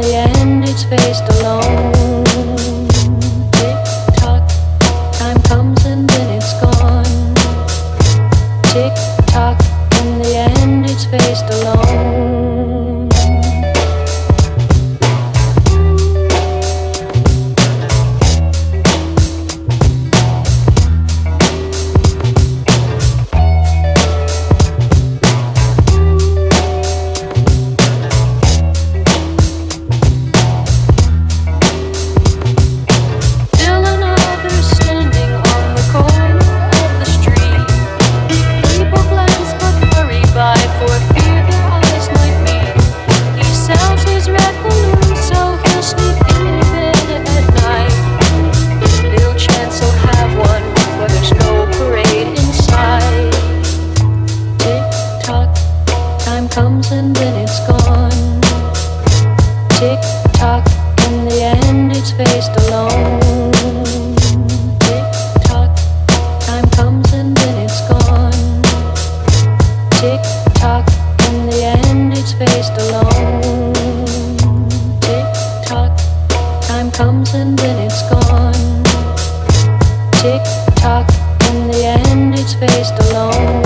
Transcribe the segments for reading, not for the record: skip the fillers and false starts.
the end it's faced alone. Tick tock, time comes and then it's gone. Tick tock, in the end it's faced alone. Comes and then it's gone. Tick tock, in the end it's faced alone. Tick tock, time comes and then it's gone. Tick tock, in the end it's faced alone. Tick tock, time comes and then it's gone. Tick tock, in the end it's faced alone.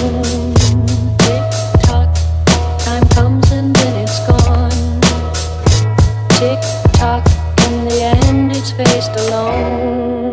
Comes and then it's gone. Tick tock, in the end it's faced alone.